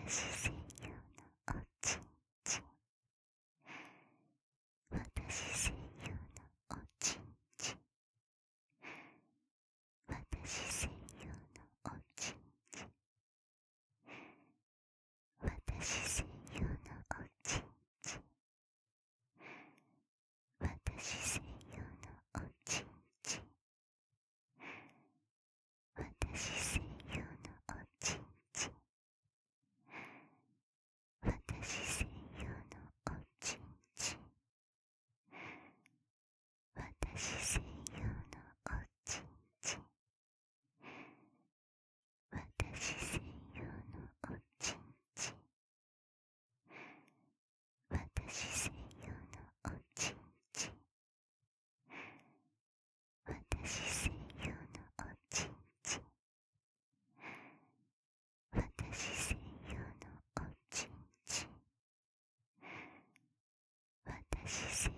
専用のおちんちん、私専用のおちんちん、私専用のおちんちん、私専用のおちんちん、私専用のおちんちん、私専用のおちんちん、私専用のおちんちん、私専用のおちんちん、私専用のおちんちん、私専用のおちんちん、私専用のおちんちん、私専用のおちんちん、私専